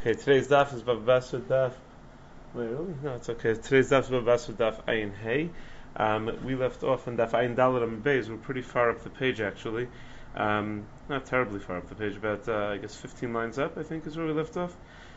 Okay, today's daf is Bava Basra daf. Wait, really? No, it's okay. Today's daf is Bava Basra daf Ayin Hey. We left off on daf Ayin Daled Amud Beis. We're pretty far up the page actually. Not terribly far up the page, about I guess 15 lines up, I think is where we left off.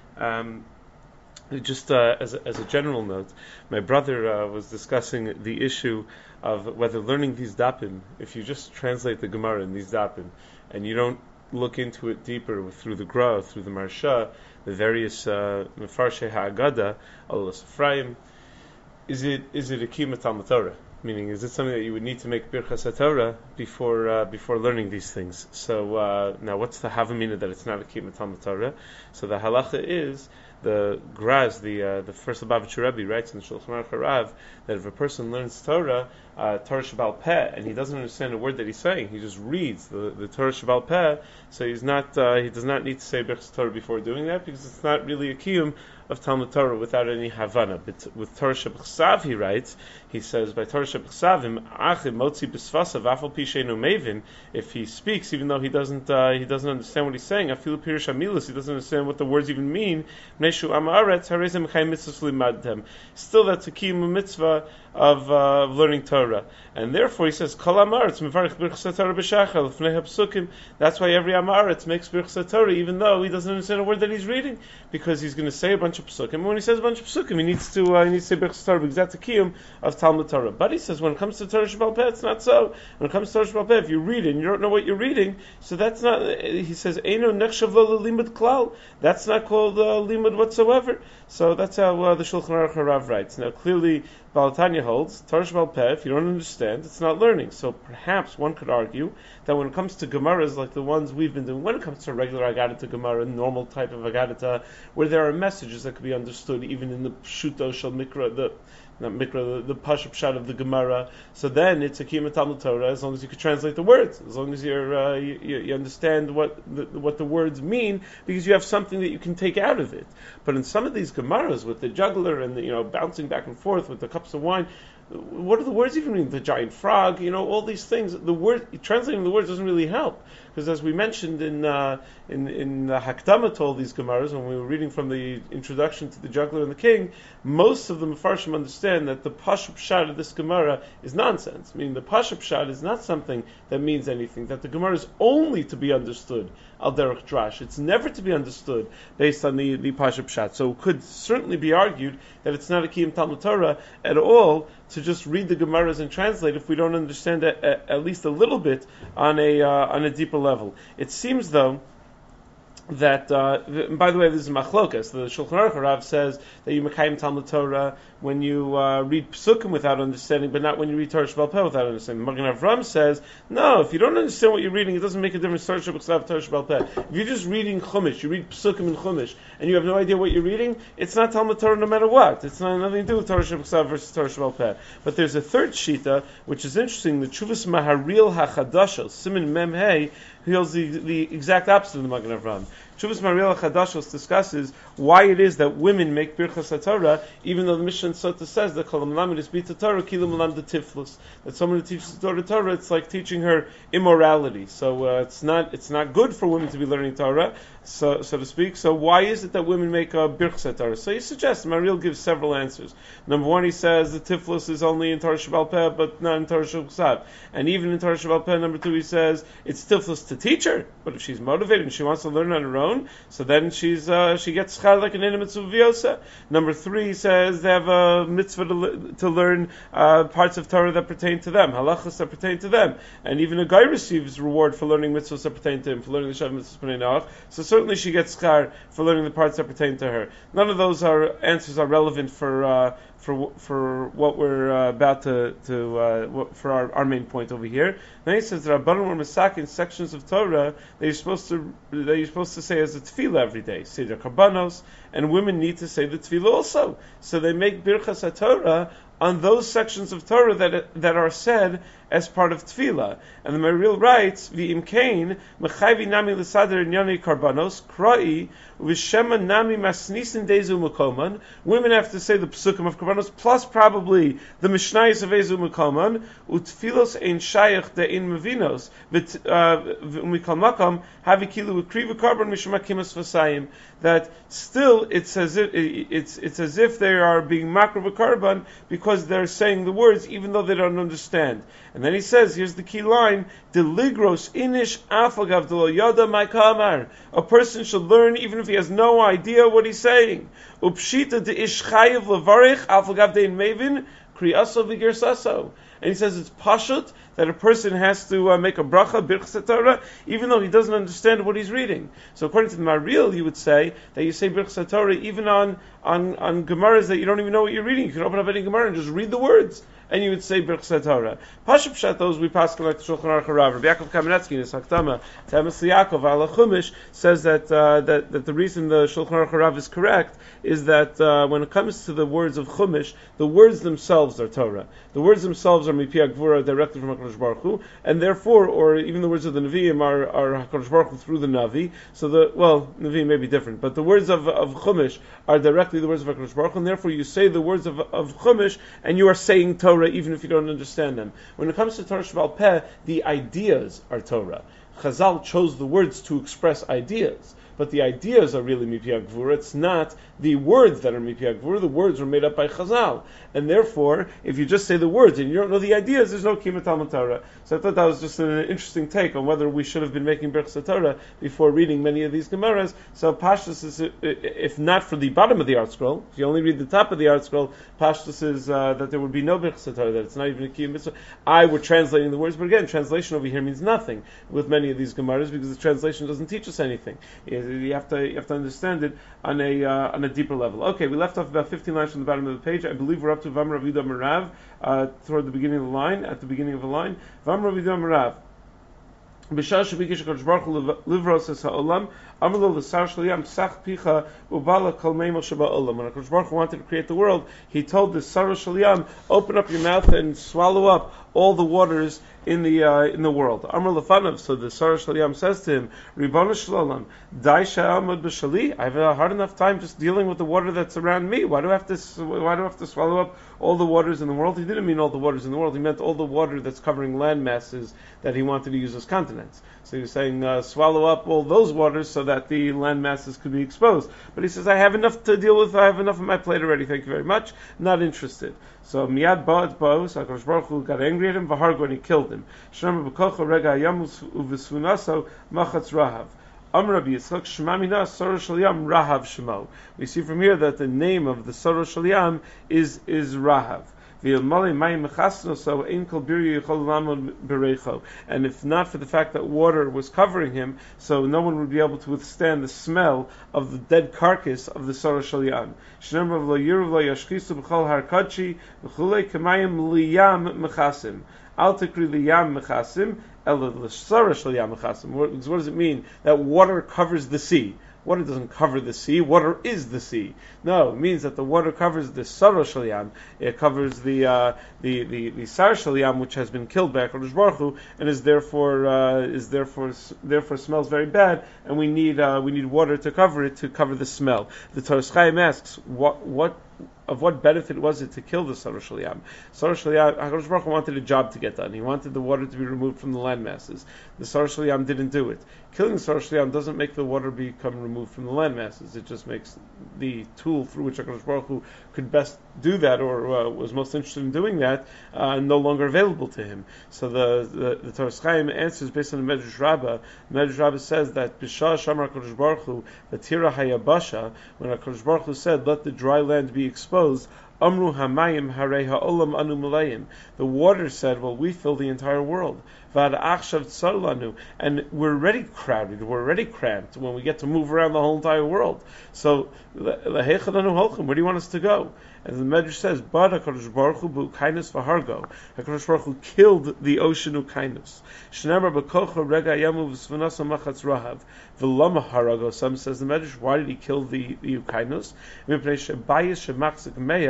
Just as a general note, my brother was discussing the issue of whether learning these dapim, if you just translate the Gemara in these dapim, and you don't look into it deeper through the Gra, through the Marsha, the various Mefarshei Ha'agada, Alos Ephraim, is it a Kiyum Talmud Torah? Meaning, is it something that you would need to make Birchas HaTorah before learning these things? So now, what's the Havamina that it's not a Kiyum Talmud Torah? So the halacha is the Graz, the first Lubavitcher Rebbe writes in the Shulchan Aruch Harav that if a person learns Torah Shabbal Peh, and he doesn't understand a word that he's saying, he just reads the Torah Shabbal Peh, so he does not need to say Birchas Torah before doing that, because it's not really a kiyum of Talmud Torah without any Havana. But with Torah Shebchsav, he writes, he says, by Torah Shebchsavim, Achim Motzi B'Svasav Afal Pi Sheinu Mevin, if he speaks, even though he doesn't understand what he's saying, Afilu Pirush Hamilas, he doesn't understand what the words even mean, Neshu Amaretz Harezem Chayim Mitzvah Limadtem. Still, that's a kiyum mitzvah of learning Torah. And therefore he says, Kol Amaretz Mevarich Birchas Torah B'Shachar L'fnei HaPsukim. That's why every Amaretz makes Birchas Torah, even though he doesn't understand a word that he's reading, because he's going to say a bunch of Psukim. And when he says a bunch of Psukim, he needs to say Birchas Torah, because that's a kiyum of Talmud Torah. But he says, when it comes to Torah Shabbal Peh, it's not so. When it comes to Torah Shabbal Peh, if you read it and you don't know what you're reading, so that's not, he says, Eino Nechshav Lo Limud Klal. That's not called limud whatsoever. So that's how the Shulchan Aruch Harav writes. Now clearly, Baal Tanya holds, Torah Shabbal Peh, if you don't understand, it's not learning. So perhaps one could argue that when it comes to Gemaras like the ones we've been doing, when it comes to a regular Agadita Gemara, normal type of Agadita, where there are messages that could be understood even in the Pshuto Shel Mikra, the Pashup Pshat of the Gemara, so then it's a Kiyum Talmud Torah as long as you can translate the words, as long as you understand what the words mean, because you have something that you can take out of it. But in some of these Gemaras with the juggler and the, bouncing back and forth with the cups of wine, what do the words even mean? The giant frog, all these things. Translating the words doesn't really help, because as we mentioned in Hakdama to all these Gemaras, when we were reading from the introduction to the juggler and the king, most of the Mefarshim understand that the Pashup Pshat of this Gemara is nonsense. Meaning the Pashup Pshat is not something that means anything. That the Gemara is only to be understood al derech drash. It's never to be understood based on the Pashup Pshat. So it could certainly be argued that it's not a Kiyum Talmud Torah at all to just read the Gemaras and translate if we don't understand it at least a little bit on a deeper level. It seems though that, by the way, this is machlokas. The Shulchan Aruch Harav says that you mekayim Talmud Torah when you read Psukim without understanding, but not when you read Torah Shabbal Peh without understanding. Magen Avram says, no, if you don't understand what you're reading, it doesn't make a difference. Torah Shabbal Peh. If you're just reading Chumash, you read Psukim in Chumash, and you have no idea what you're reading, it's not Talmud Torah no matter what. It's not nothing to do with Torah Shabbal versus Torah Shabbal Peh. But there's a third shita, which is interesting. The Chuvas Maharil HaChadashos, Siman Mem Hey, holds the exact opposite of the Magen Avram. Chuvas Maharil HaChadashos discusses why it is that women make Birchas HaTorah, even though the Mishnah Sota says that Kol Melamed is Bita Torah, Kilu Melam de Tiflus. That someone who teaches Torah, it's like teaching her immorality. So it's not good for women to be learning Torah, so to speak. So why is it that women make Birchas HaTorah? So he suggests, Maharil gives several answers. Number one, he says the Tiflus is only in Torah Shabbal Peh, but not in Torah Shebchsav. And even in Torah Shabbal Peh, number two, he says it's Tiflus to teach her, but if she's motivated and she wants to learn on her own, so then she gets schar like an mitzvah v'yosa. Number three, he says they have a mitzvah to learn parts of Torah that pertain to them, halachas that pertain to them, and even a guy receives reward for learning mitzvahs that pertain to him, for learning the Shav mitzvahs B'nai Noach. So certainly she gets schar for learning the parts that pertain to her. None of those answers are relevant for what we're about for our main point over here. Then he says that Rabbanan were masak in sections of Torah that you're supposed to say as a tefillah every day, Seder Karbanos, and women need to say the tefillah also. So they make Birchas HaTorah on those sections of Torah that are said as part of tefillah. And the Maharil writes, V'im kain, mechayvi nami l'sader inyani karbanos, kra'i, v'shema nami masnisin dezu mukoman. Women have to say the psukim of karbanos, plus probably the mishnayos of ezu mukoman, utfilos ein shayach de ein mevinos, v'mikal makam, havi kilu ukriva karban mishmakimas v'sayim. That still it's as if they are being makro karban because they're saying the words even though they don't understand. And then he says, here's the key line: "Deligros inish afagav delo yada ma'kamar." A person should learn even if he has no idea what he's saying. Upshita de ish chayev levarich afagav dein mevin kriyaso v'girsaso. And he says it's pashut that a person has to make a bracha, birchas Torah, even though he doesn't understand what he's reading. So according to the Maharil, you would say that you say birchas Torah even on Gemaras that you don't even know what you're reading. You can open up any Gemara and just read the words, and you would say birchas Torah. Pashup pshat, those we pass like the Shulchan Aruch Rav. Rabbi Yaakov Kamenetsky in his Haktama, Temes Yaakov ala Chumash, says that the reason the Shulchan Aruch Rav is correct is that when it comes to the words of Chumash, the words themselves are Torah. The words themselves are Mipi Gvura, directly from HaKadosh Baruch Hu, and therefore, or even the words of the Nevi'im are HaKadosh Baruch Hu through the Navi. So Nevi'im may be different, but the words of Chumash are directly the words of HaKadosh Baruch Hu, and therefore you say the words of Chumash, and you are saying Torah even if you don't understand them. When it comes to Torah Sheba'al Peh, the ideas are Torah. Chazal chose the words to express ideas, but the ideas are really Mipi Gvura. It's not the words that are Mipi Gvura. The words are made up by Chazal, and therefore, if you just say the words and you don't know the ideas, there's no Kiyum Talmud Torah. So I thought that was just an interesting take on whether we should have been making Birchas Torah before reading many of these Gemaras. So Pashtus is, if not for the bottom of the art scroll, if you only read the top of the art scroll, Pashtus is that there would be no Birchas Torah, that it's not even a Kiyum Mitzvah. I were translating the words, but again, translation over here means nothing with many of these Gemaras because the translation doesn't teach us anything. You have to understand it on a deeper level. Okay, we left off about 15 lines from the bottom of the page. I believe we're up to Vam Rav Yudah Merav toward the beginning of the line. At the beginning of the line, Vam Rav Yudah Merav. B'shah shebikish HaKadosh Baruch Hu livros es ha'olam, amar lo l'sar shel psach picha ubala kol meimel sheba'olam. When HaKadosh Baruch Hu wanted to create the world, He told the sar shel open up your mouth and swallow up all the waters in the world. Amar lefanav. So the sar shel says to him, Ribbono shel olam, dai she'amod b'shali. I have a hard enough time just dealing with the water that's around me. Why do I have to swallow up all the waters in the world? He didn't mean all the waters in the world. He meant all the water that's covering land masses that He wanted to use as continents. So He was saying, swallow up all those waters so that the land masses could be exposed. But He says, I have enough to deal with. I have enough on my plate already. Thank you very much. Not interested. So miyad ba'at ba'u. So HaKadosh Baruch Hu got angry at him. V'hargo, and He killed him. Shema b'kocha rega yamus u'v'sfunaso machatz rahav. Rabbi Yitzchak Shemamina Soro Shel Yam Rahav Shemo. We see from here that the name of the Soro Shel Yam is Rahav. And if not for the fact that water was covering him, so no one would be able to withstand the smell of the dead carcass of the Soro Shel Yam. Al tikri liyam mechasim, ela l'sara shel yam mechasim. What does it mean that water covers the sea? Water doesn't cover the sea. Water is the sea. No, it means that the water covers the Sara Shel Yam. It covers the Sar Shel Yam, which has been killed by HaKadosh Baruch Hu, and is therefore smells very bad. And we need water to cover the smell. The Toras Chaim asks, of what benefit was it to kill the Sara Shel Yam? Sara Shel Yam, HaKadosh Baruch Hu wanted a job to get done. He wanted the water to be removed from the land masses. The Sara Shel Yam didn't do it. Killing the Sara Shel Yam doesn't make the water become removed from the land masses. It just makes the tool through which HaKadosh Baruch Hu could best do that, or was most interested in doing that, no longer available to him. So the Toras Chaim answers based on the Medrash Rabbah. Medrash Rabbah says that B'shah Shamar HaKadosh Baruch Hu Vatira Hayabasha, when HaKadosh Baruch Hu said, let the dry land be exposed, Amru Hamayim Harei Ha'olam Anu Malayim. The water said, well, we fill the entire world. Vad Achshav Tsar Lanu. And we're already crowded, we're already cramped when we get to move around the whole entire world. So, Lahechad Anu Holchem, where do you want us to go? And the Medrash says, but HaKadosh Baruch Hu b'ukainos v'hargo. HaKadosh Baruch Hu killed the ocean ukainos. Shneimar b'kocha rega yamu v'svanasa machatz rahav. V'lama harago. Some says the Medrash, why did He kill the ukainos? Mipnei shebayis shemachzik meya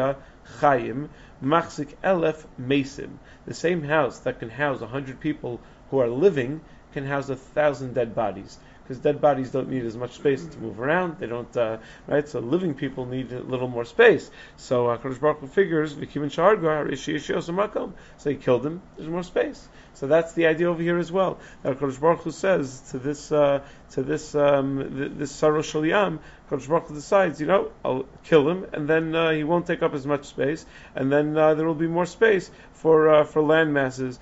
chayim machzik elef mesim. The same house that can house 100 people who are living can house 1,000 dead bodies. Because dead bodies don't need as much space to move around. They don't, right? So living people need a little more space. So HaKadosh Baruch Hu figures, V'kim and Shargar, so he killed him. There's more space. So that's the idea over here as well. That HaKadosh Baruch Hu says to this this Saro Shel Yam, HaKadosh Baruch Hu decides, I'll kill him, and then he won't take up as much space, and then there will be more space for land masses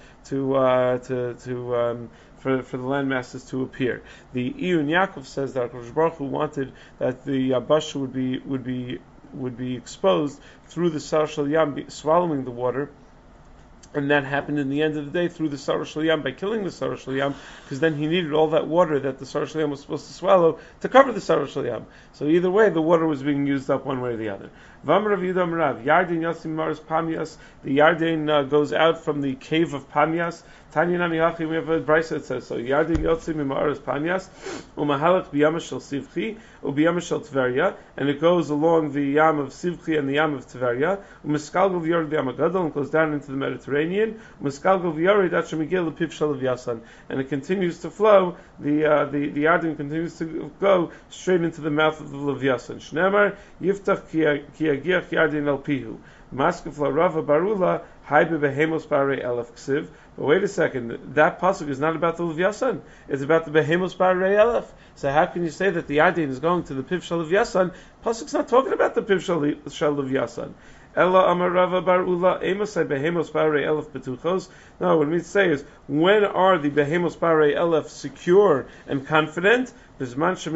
for the land masses to appear. The Iyun Yaakov says that HaKadosh Baruch Hu wanted that the Yabasha would be exposed through the Sar Shel Yam swallowing the water. And that happened in the end of the day through the Sar Shel Yam by killing the Sar Shel Yam, because then he needed all that water that the Sar Shel Yam was supposed to swallow to cover the Sar Shel Yam. So either way, the water was being used up one way or the other. Vam Rav Yudam Rav Yarden Yasim Maris Pamias. The Yarden goes out from the cave of Pamias. Tanya Nami Hachi. We have a brisa that says so. Yarden Yasim Maris Pamias Umahalach B'Yam Shel Sivchi U'B'Yam Shel Tveria, and it goes along the Yam of Sivchi and the Yam of Tveria. U'Miskalgul V'Yord B'Yam Agadol, and goes down into the Mediterranean. U'Miskalgul V'Yorid Atcha Migil L'Piv Shel Yasan, and it continues to flow. The Yarden continues to go straight into the mouth of the Levyasan. Shnemar Yiftach Ki Yagiach Yarden El Pihu. Maskef La Rava Barula Haibe Behemos Barei Elef Ksiv. But wait a second, that pasuk is not about the Levyasan. It's about the Behemos Barei Elef. So how can you say that the Yarden is going to the Piv Shel Levyasan? Pasuk's not talking about the Piv Shel Levyasan. Ella Amar Rava Bar Ula Emosai Behemos Barei Elef Betuchos. No, what we say is, when are the Behemos Barei Elef secure and confident? So long as the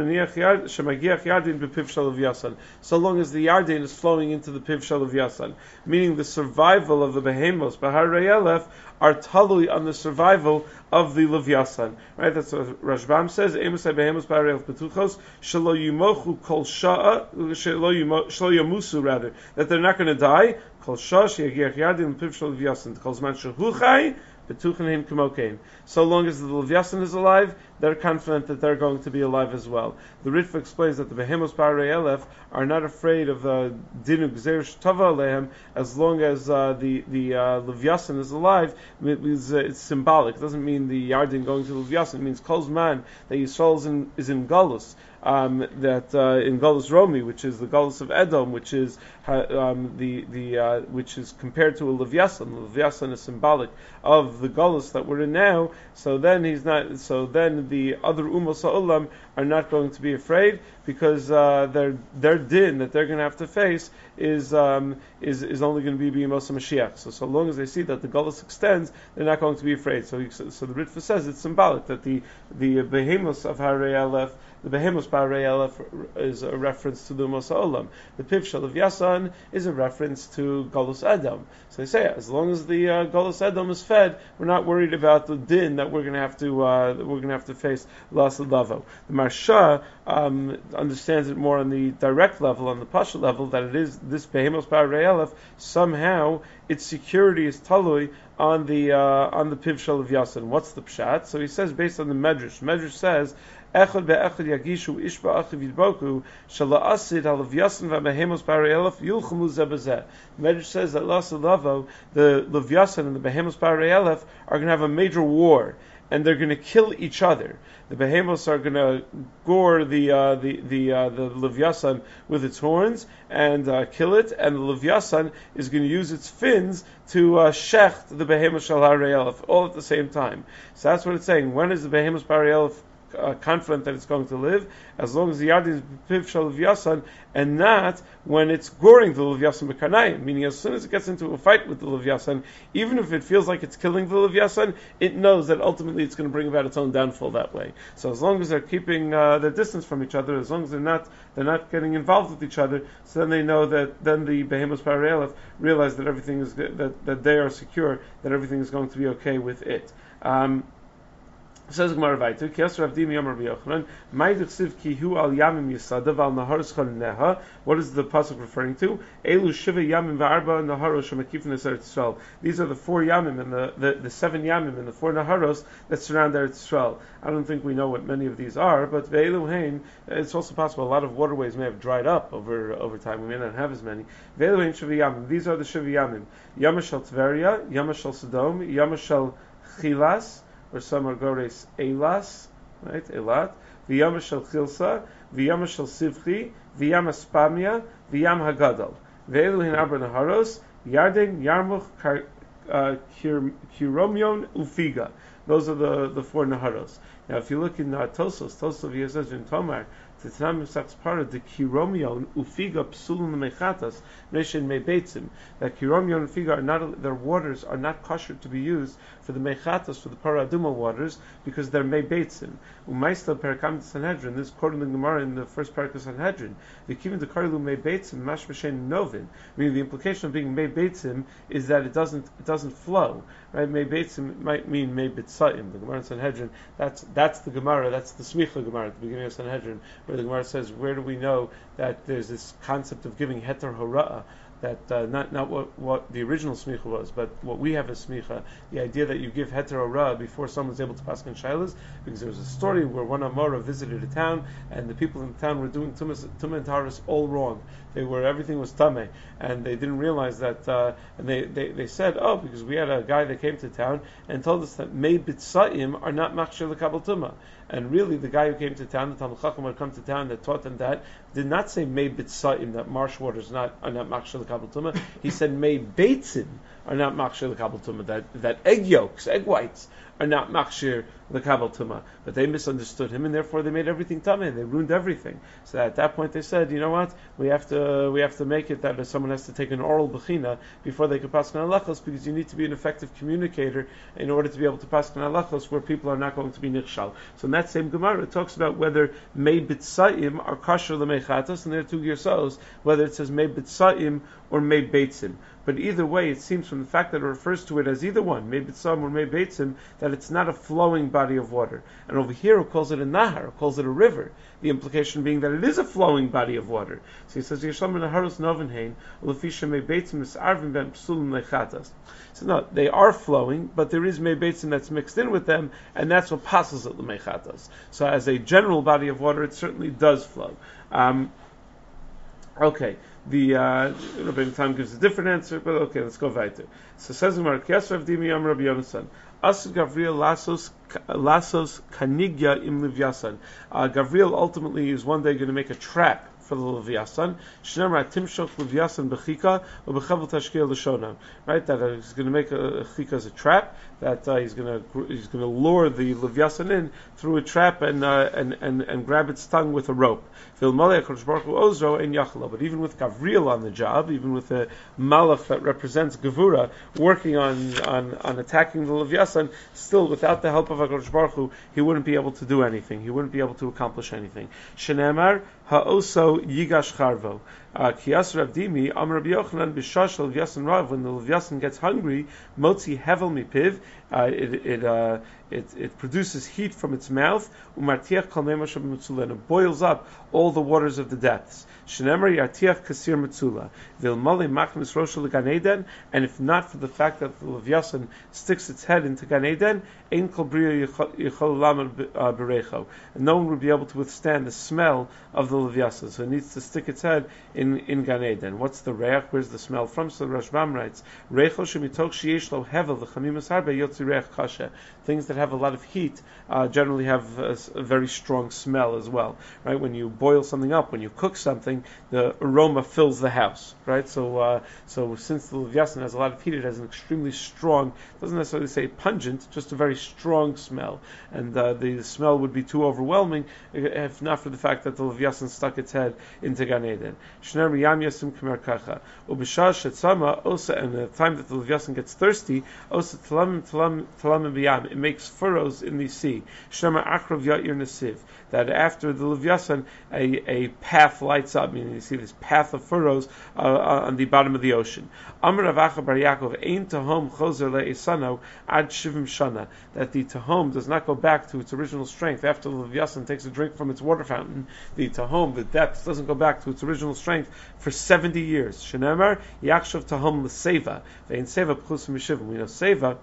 Yarden is flowing into the Piv Shel Yasan, meaning the survival of the Behemos Baharei Elef are talui on the survival of the Levyasan. Right? That's what Rashbam says. Emusai Behemos Baharei Elef Betuchos Shelo Yumochu Kol Sha'a Shelo Yamusu, rather, that they're not going to die. Kol Sha'a Sheyagiach Yarden Piv Shel Yasan Kol Zman Shehuchai. So long as the Levyasan is alive, they're confident that they're going to be alive as well. The Ritva explains that the Behemos Barei Elef are not afraid of Dinu Gzeir Shtava Alehem as long as the Levyasan is alive. It's symbolic. It doesn't mean the Yarden going to Levyasan. It means Kol Zman that Yisrael is in Galus. That in Galus Romi, which is the Galus of Edom, which is which is compared to a Levyasan. The Levyasan is symbolic of the Galus that we're in now. So then the other Umos Ha'olam are not going to be afraid, because their din that they're going to have to face is only going to be B'Yemos Mashiach. So long as they see that the Galus extends, they're not going to be afraid. So the Ritva says it's symbolic that the Behemos of Harei Elef, the Behemos Barei Elef, is a reference to the Umos Ha'olam. The Piv Shel Yasan is a reference to Galus Edom. So they say, as long as the Galus Edom is fed, we're not worried about the din that we're going to have to face Las Lavo. The Marsha understands it more on the direct level, on the Pasha level, that it is this Behemos Barei Elef, somehow its security is talui on the Piv Shel Yasan. What's the pshat? So he says, based on the Medrash. Medrash says, Echad be'echad yagishu ishba achiv yidboku shala asid halav yasan v'behemos barei elef yulchumu zebazeh. Medrash says that Lasalavo, the Levyasan and the Behemos Barei Elef are going to have a major war, and they're going to kill each other. The Behemos are going to gore the Levyasan with its horns and kill it, and the Levyasan is going to use its fins to shecht the Behemos Shel Harei Elef, all at the same time. So that's what it's saying. When is the Behemos Barei Elef confident that it's going to live? As long as the Yarden is Piv Shel Yasan, and not when it's goring the Levyasan b'karnayim, meaning as soon as it gets into a fight with the Levyasan, even if it feels like it's killing the Levyasan, it knows that ultimately it's going to bring about its own downfall that way. So as long as they're keeping their distance from each other, as long as they're not getting involved with each other, so then they know that then the Behemos Barei Elef realize that everything is that they are secure, that everything is going to be okay with it. Says Gemara Vayter, Kiyas Rav Dimi Yom Rabbi Yochanan, Ma'id Chsiv Ki Hu Al Yamim Yisadav Al Naharos Chol Neha. What is the pasuk referring to? Elu Shiva Yamim V'Arba Naharos Shemakifin Eretz Yisrael. These are the 4 Yamim and the 7 Yamim and the 4 Naharos that surround Eretz Yisrael. I don't think we know what many of these are, but Ve'elu Hein, it's also possible a lot of waterways may have dried up over time. We may not have as many. Ve'elu Hein Shiva Yamim. These are the Shiva Yamim. Yama Shel Tveria, Yama Shel Sodom, Yama Shel Chilas, or some are Gores Eilas, right? Eilat, V'yama Shel Chilsa, V'yama Shel Sivchi, V'yama Spamia, V'yam Hagadol. Ve'elu Hin Arba Naharos, Yarden, Yarmuch, Kiromyon, Ufiga. Those are the 4 Naharos. Now, if you look in Tosos says in Tomar, the Tanam Yisach's part of the Kiromion Ufiga Psulun Mechatas Reshin Mebeitzim. That Kiromion and Ufiga are not, their waters are not kosher to be used for the Mechatas, for the Paraduma waters, because they're Mebeitzim. Umaista Perakam Sanhedrin, this quote in the Gemara in the first parak of Sanhedrin, the Kivin Dekarilu Mebeitzim Mash Meshen Novin. Meaning the implication of being Mebeitzim is that it doesn't flow. Right? Mebeitzim might mean Mebeitzaim. The Gemara in Sanhedrin, that's the Gemara, that's the Smicha Gemara at the beginning of Sanhedrin, where the Gemara says, where do we know that there's this concept of giving heter hora'ah, that not what the original smicha was, but what we have as smicha, the idea that you give heter hora'ah before someone's able to pass on shaylas, because there was a story where one Amora visited a town, and the people in the town were doing tumah and taharis all wrong. Everything was tameh, and they didn't realize that, and they said, because we had a guy that came to town and told us that mei bitzaim are not machshir l'kabel tumah. And really, the guy who came to town, the Talmud Chacham who had come to town that taught them that, did not say mei bitzaim, that marsh waters are not machshir l'kabel tumah. He said mei beitzim are not machshir l'kabel tumah, that egg yolks, egg whites, are not machshir l'kabel tumah. But they misunderstood him, and therefore they made everything tameh. They ruined everything. So at that point they said, you know what? We have to make it that someone has to take an oral bechina before they can pass on halachos, because you need to be an effective communicator in order to be able to pass on halachos where people are not going to be nichshal. So in that same Gemara it talks about whether mei bitzaim are kosher l'meichatos, and there are 2 gersos, whether it says mei bitzaim or mei beitzim. But either way, it seems from the fact that it refers to it as either one, mei bitzam or mei beitzim, that it's not a flowing body of water. And over here it calls it a nahar, it calls it a river. The implication being that it is a flowing body of water. So he says, Yeshlam naharos novenhein, ulefisha mei beitzim misarvim ben psulum lechatas. So no, they are flowing, but there is mei beitzim that's mixed in with them, and that's what passes at the mechatas. So as a general body of water, it certainly does flow. Okay. The Rabbi Tam gives a different answer, but okay, let's go weiter. So says Gemara, Kiyas Rav Dimi Yom Rabbi Yonasan, Asu Gavriel Lasos Kanigya im Livyasan. Gavriel ultimately is one day going to make a trap for the Leviathan. Shnemar Timshok Leviathan Bechika or Bechavel Tashkil Lashona. Right, that he's going to make a chika as a trap. That he's going to lure the Leviathan in through a trap and grab its tongue with a rope. But even with Gavriel on the job, even with a Malach that represents Gevura working on attacking the Leviathan, still without the help of HaKadosh Baruch Hu, he wouldn't be able to do anything. He wouldn't be able to accomplish anything. Shenemar ha'oso yigash charvo. Kiyas Rav Dimi, Am Rabbi Yochanan, Bishash Leviathan Rav, when the Leviathan gets hungry, Motzi Hevel Mipiv, it produces heat from its mouth, Umartiach Kal Mei Moshe B'Metzula, and it boils up all the waters of the depths. Shenemar Yartiach Kasir Metzula, Vilmali Machnis Roshel Gan Eden, and if not for the fact that the Leviathan sticks its head into Gan Eden, Ein Kol Bria Yichol Lamed Berecho, and no one would be able to withstand the smell of the Leviathan, so it needs to stick its head in Gan Eden. What's the reach? Where's the smell from? So Rashbam writes, Reichel shemitok sheyesh lo hevel v'chamimas harbe yotzi reich kasha. Things that have a lot of heat generally have a very strong smell as well. Right? When you boil something up, when you cook something, the aroma fills the house. Right? So since the Leviathan has a lot of heat, it has an extremely strong, doesn't necessarily say pungent, just a very strong smell. And the smell would be too overwhelming if not for the fact that the Leviathan stuck its head into Gan Eden. And the time that the Leviathan gets thirsty, It makes furrows in the sea. Shema Akrav Yair Nesiv. That after the Levyasan, a path lights up, meaning you see this path of furrows on the bottom of the ocean. Amar Rav Acha bar Yaakov, Ein Tahom Chozer le'Esano ad Shivim Shana. That the Tahom does not go back to its original strength after the Levyasan takes a drink from its water fountain. The Tahom, the depth, doesn't go back to its original strength for 70 years. Shenemar Yakshav Tahom l'Seva. Ve'in Seva Pchusim Yeshivim. We know Seva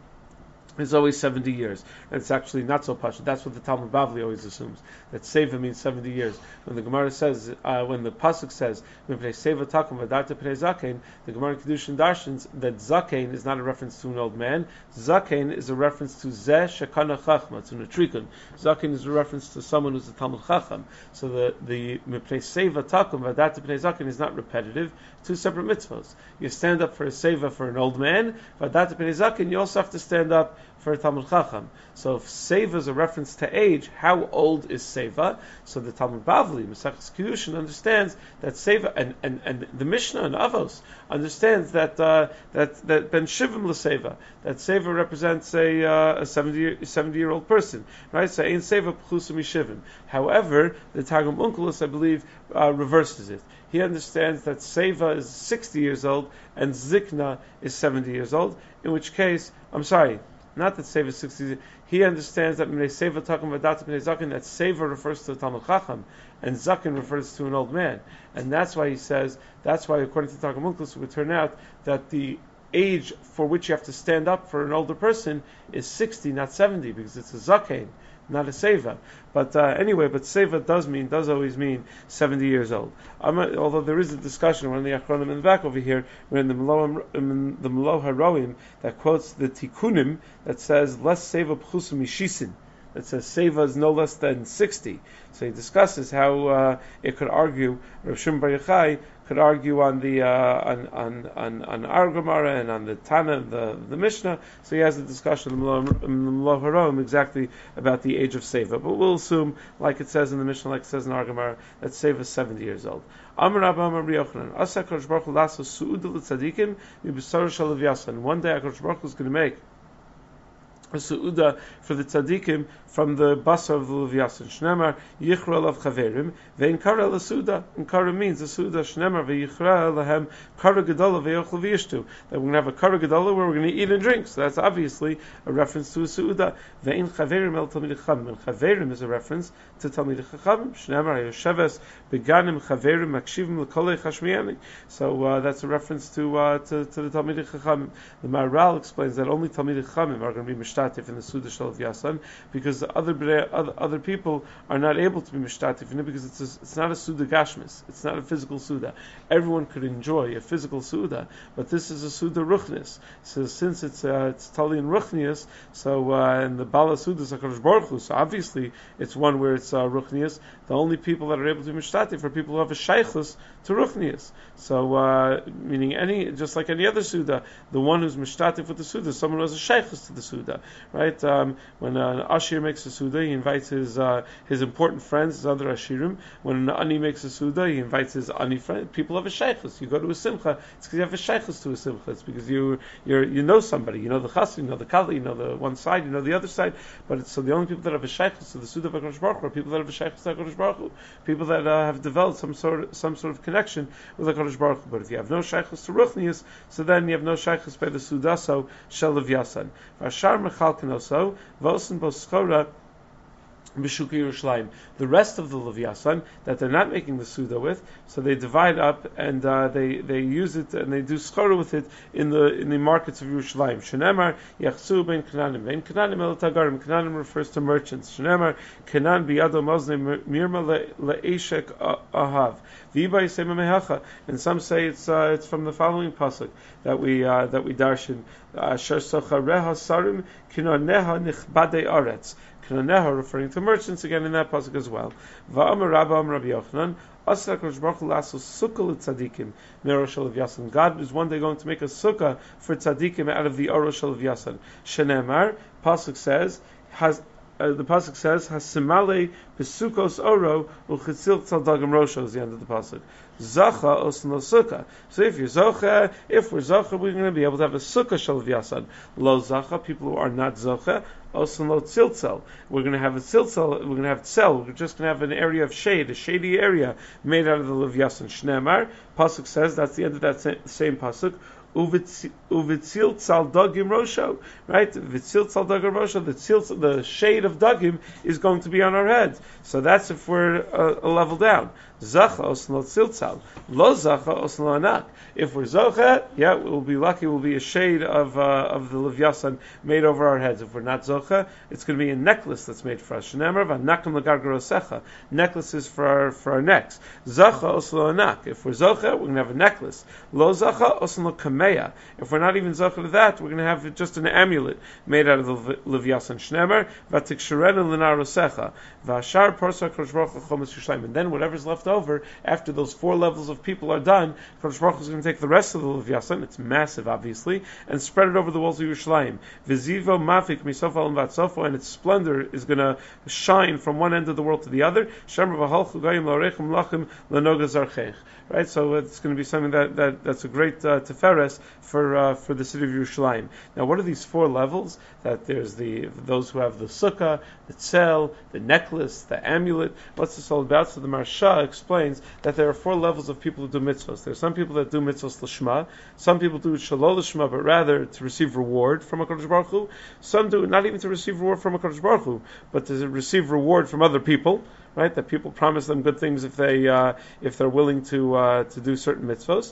is always 70 years. And it's actually not so pashut. That's what the Talmud Bavli always assumes. That Seva means 70 years. When the Gemara says, when the Pasuk says, Seva Takum Vadata Pnei Zakein, the Gemara in Kedushin darshans that Zakein is not a reference to an old man. Zakein is a reference to Zeh Shekana Chachma, to Netrikun. Zakein is a reference to someone who's a Talmud Chacham. So the Seva Takum Vadata Pnei Zakein is not repetitive. Two separate mitzvahs. You stand up for a Seva for an old man. Vadata Pnei Zakein, you also have to stand up for a Talmud Chacham. So if Seva is a reference to age, how old is Seva? So the Talmud Bavli, Maseches Kedushin, understands that Seva, and the Mishnah and Avos understands that Ben Shivim l'Seva, that Seva represents a 70-year-old person, right? So Ein Seva Pchusim Yishivim. However, the Targum Onkelos, I believe, reverses it. He understands that Seva is 60 years old and Zikna is 70 years old, in which case, not that Seva is 60. He understands that Seva Takum Vadata Pnei Zaken, that Seva refers to Talmud Chacham, and Zaken refers to an old man. And that's why he says, according to Targum Onkelos, it would turn out that the age for which you have to stand up for an older person is 60, not 70, because it's a Zaken, not a Seva. But anyway, Seva does always mean 70 years old. Although there is a discussion, one of the Achronim in the back over here, we're in the Melo HaRoim, that quotes the Tikkunim, that says, less Seva Pchusim Mishisin. That says Seva is no less than 60. So he discusses how it could argue, Rav Shimon Bar Yochai could argue on the on our Gemara and on the Tana, the Mishnah. So he has a discussion in the Melo HaRoim exactly about the age of Seva. But we'll assume, like it says in the Mishnah, like it says in our Gemara, that Seva is 70 years old. Amar Rabba Amar Yochanan, Asa HaKadosh Baruch Hu lasos su'uda l'tzadikim mibasar shel Levyasan. One day HaKadosh Baruch Hu is going to make a su'uda for the tzaddikim from the basar of the Levyasan. Shnemar yichra lav chaverim vein kara la suda. And kara means the suda. Shnemar veyichra lahem kara gedola veyochel v'yishtu. That we're going to have a kara gedola where we're going to eat and drink. So that's obviously a reference to a suda. Vein chaverim el talmidei chachamim. And chaverim is a reference to talmidei chachamim. Shnemar yosheves beganim chaverim makshivim l'kolei chashmiyani. So that's a reference to the talmidei chachamim. The Maharal explains that only talmidei chachamim are going to be mishtatif in the suda shel Levyasan, because the other people are not able to be mishtatif in it, because it's not a suda gashmis, it's not a physical suda. Everyone could enjoy a physical suda, but this is a suda ruchnis. So since it's tali in ruchnius, so and the bala suda is HaKadosh Baruch Hu, so obviously it's one where it's ruchnius. The only people that are able to be mishtatif are people who have a shaychus to ruchnius. So meaning just like any other suda, the one who's mishtatif with the suda is someone who has a shaychus to the suda, right? When an ashir makes a suda, he invites his important friends, his other ashirim. When an ani makes a suda, he invites his ani friend. People have a shaychus. You go to a simcha, it's because you have a shaychus to a simcha. It's because you know somebody. You know the chassid, you know the kali, you know the one side, you know the other side. But so the only people that have a shaychus to the suda of HaKadosh Baruch Hu are people that have a shaychus to HaKadosh Baruch Hu, people that have developed some sort of connection with HaKadosh Baruch Hu. But if you have no shaychus to ruchnius, so then you have no shaychus by the sudaso shel Levyasan. Vashar mechalkenoso vosen boschora b'shuka Yerushalayim. The rest of the Levyasan that they're not making the suda with, so they divide up and they use it and they do schora with it in the markets of Yerushalayim. Shenemar yachsu ben Kananim. Kananim el tagarim. Kananim refers to merchants. Shenemar Kanan biyado mozne mirma le'eshek ahav. V'ibay sema mehacha. And some say it's from the following pasuk that we darshan. Asher sochareha sarim kinaneha nichbadei aretz. Kinaneha referring to merchants again in that pasuk as well. Va'amar Rabba Amar Rabbi Yochanan. God is one day going to make a sukkah for tzaddikim out of the Orosh Shel Levyasan. Shenemar, pasuk says, the pasuk says Hasimale Pesukos Oro Uchitzil Tzaldagim Rosho is the end of the pasuk. Zacha osno sukkah. So if you're zocha, if we're zocha, we're going to be able to have a sukkah shel v'yasan. Lo zacha, people who are not zocha, osno tzilzel. We're going to have a tzilzel. We're going to have tzel. We're just going to have an area of shade, a shady area made out of the levyasan. Shneimar pasuk says that's the end of that same pasuk. Uvitzil tzal dagim rosho, right? Vitzil tzal dagim rosho. The shade of dagim is going to be on our heads. So that's if we're a level down. Zacha osno tziltzal, lo zacha osno anak. If we're zocha, yeah, we'll be lucky. We'll be a shade of the levyasan made over our heads. If we're not zocha, it's going to be a necklace that's made for us. Shneimar v'anakim legargarosecha. Necklaces for our necks. Zacha osno anak. If we're zocha, we're going to have a necklace. Lo zacha osno kameya. If we're not even zocha to that, we're going to have just an amulet made out of the levyasan. Shneimar v'tiksherenu l'narosecha v'ashar porsa Kodesh Baruch Hu chometz Yerushalayim. And then whatever's left over after those 4 levels of people are done, Kodesh Baruch Hu is going to take the rest of the levyasan. It's massive, obviously, and spread it over the walls of Yerushalayim. V'zivo mafik misof alam vatzofo, and its splendor is going to shine from one end of the world to the other. Shemer v'halchu goyim la'orechem lachem lanoga zarchech. Right, so it's going to be something that's a great teferes for the city of Yerushalayim. Now, what are these 4 levels? That there's those who have the sukkah, the tzel, the necklace, the amulet. What's this all about? So the Marsha explains that there are 4 levels of people who do mitzvahs. There's some people that do mitzvahs l'shma. Some people do it shalol l'shma, but rather to receive reward from a Kodesh Baruch Hu. Some do it not even to receive reward from a Kodesh Baruch Hu, but to receive reward from other people. Right, that people promise them good things if they're willing to do certain mitzvos,